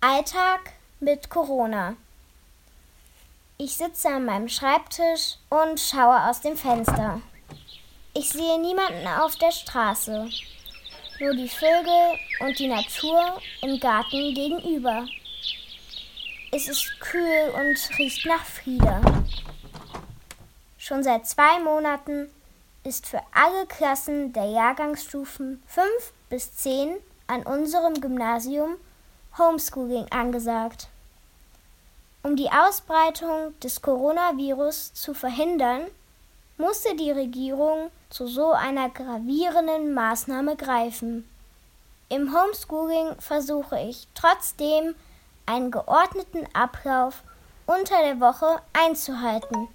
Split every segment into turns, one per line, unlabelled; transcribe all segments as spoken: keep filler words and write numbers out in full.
Alltag mit Corona. Ich sitze an meinem Schreibtisch und schaue aus dem Fenster. Ich sehe niemanden auf der Straße, nur die Vögel und die Natur im Garten gegenüber. Es ist kühl und riecht nach Flieder. Schon seit zwei Monaten ist für alle Klassen der Jahrgangsstufen fünf bis zehn an unserem Gymnasium Homeschooling angesagt. Um die Ausbreitung des Coronavirus zu verhindern, musste die Regierung zu so einer gravierenden Maßnahme greifen. Im Homeschooling versuche ich trotzdem, einen geordneten Ablauf unter der Woche einzuhalten.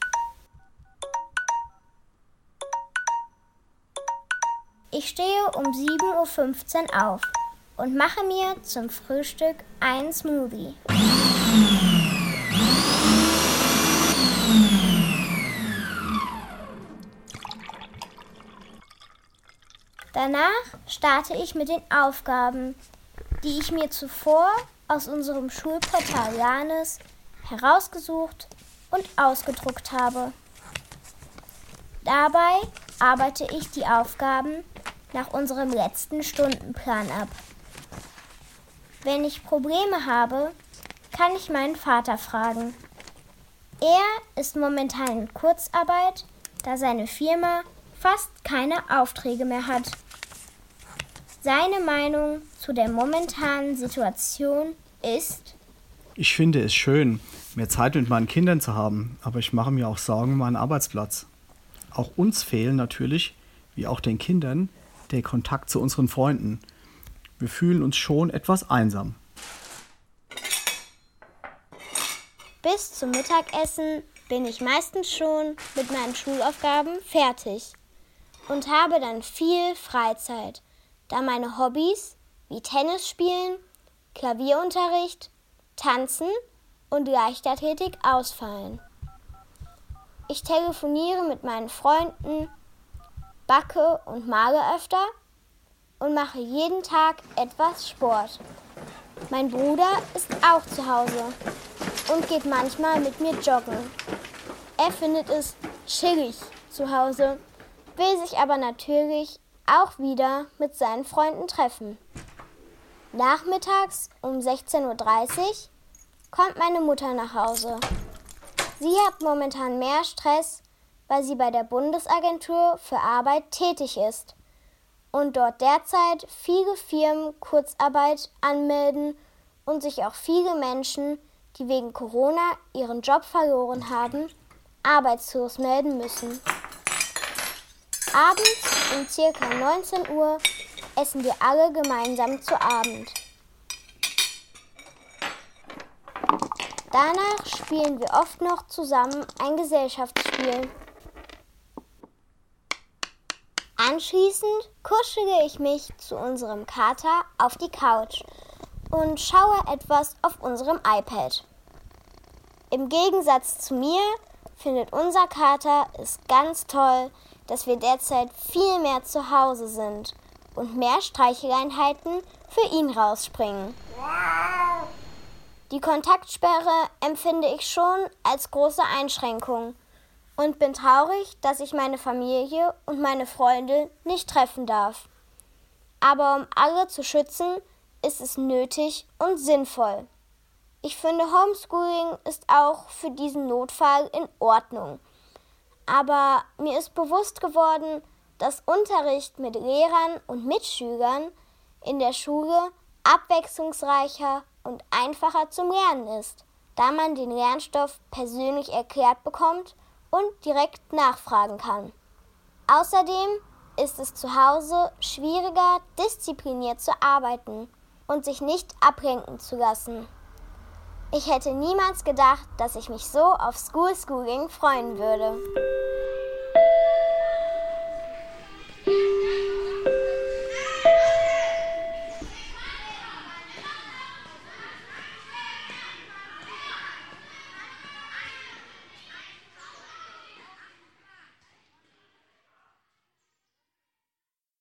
Ich stehe um sieben Uhr fünfzehn auf und mache mir zum Frühstück einen Smoothie. Danach starte ich mit den Aufgaben, die ich mir zuvor aus unserem Schulportal Lanes herausgesucht und ausgedruckt habe. Dabei arbeite ich die Aufgaben nach unserem letzten Stundenplan ab. Wenn ich Probleme habe, kann ich meinen Vater fragen. Er ist momentan in Kurzarbeit, da seine Firma fast keine Aufträge mehr hat. Seine Meinung zu der momentanen Situation ist:
Ich finde es schön, mehr Zeit mit meinen Kindern zu haben, aber ich mache mir auch Sorgen um meinen Arbeitsplatz. Auch uns fehlen natürlich, wie auch den Kindern, der Kontakt zu unseren Freunden. Wir fühlen uns schon etwas einsam.
Bis zum Mittagessen bin ich meistens schon mit meinen Schulaufgaben fertig und habe dann viel Freizeit, da meine Hobbys wie Tennis spielen, Klavierunterricht, Tanzen und Leichtathletik ausfallen. Ich telefoniere mit meinen Freunden, backe und male öfter und mache jeden Tag etwas Sport. Mein Bruder ist auch zu Hause und geht manchmal mit mir joggen. Er findet es chillig zu Hause, will sich aber natürlich auch wieder mit seinen Freunden treffen. Nachmittags um sechzehn Uhr dreißig kommt meine Mutter nach Hause. Sie hat momentan mehr Stress, weil sie bei der Bundesagentur für Arbeit tätig ist und dort derzeit viele Firmen Kurzarbeit anmelden und sich auch viele Menschen, die wegen Corona ihren Job verloren haben, arbeitslos melden müssen. Abends um ca. neunzehn Uhr essen wir alle gemeinsam zu Abend. Danach spielen wir oft noch zusammen ein Gesellschaftsspiel. Anschließend kuschele ich mich zu unserem Kater auf die Couch und schaue etwas auf unserem iPad. Im Gegensatz zu mir findet unser Kater es ganz toll, dass wir derzeit viel mehr zu Hause sind und mehr Streicheleinheiten für ihn rausspringen. Die Kontaktsperre empfinde ich schon als große Einschränkung und bin traurig, dass ich meine Familie und meine Freunde nicht treffen darf. Aber um alle zu schützen, ist es nötig und sinnvoll. Ich finde, Homeschooling ist auch für diesen Notfall in Ordnung. Aber mir ist bewusst geworden, dass Unterricht mit Lehrern und Mitschülern in der Schule abwechslungsreicher und einfacher zum Lernen ist, da man den Lernstoff persönlich erklärt bekommt und direkt nachfragen kann. Außerdem ist es zu Hause schwieriger, diszipliniert zu arbeiten und sich nicht ablenken zu lassen. Ich hätte niemals gedacht, dass ich mich so auf School Schooling freuen würde.